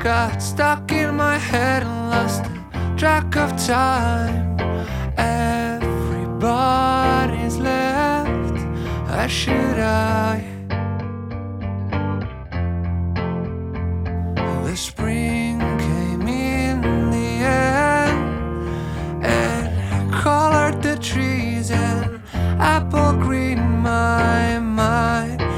got stuck in my head and lost track of time. Everybody's left. Where should I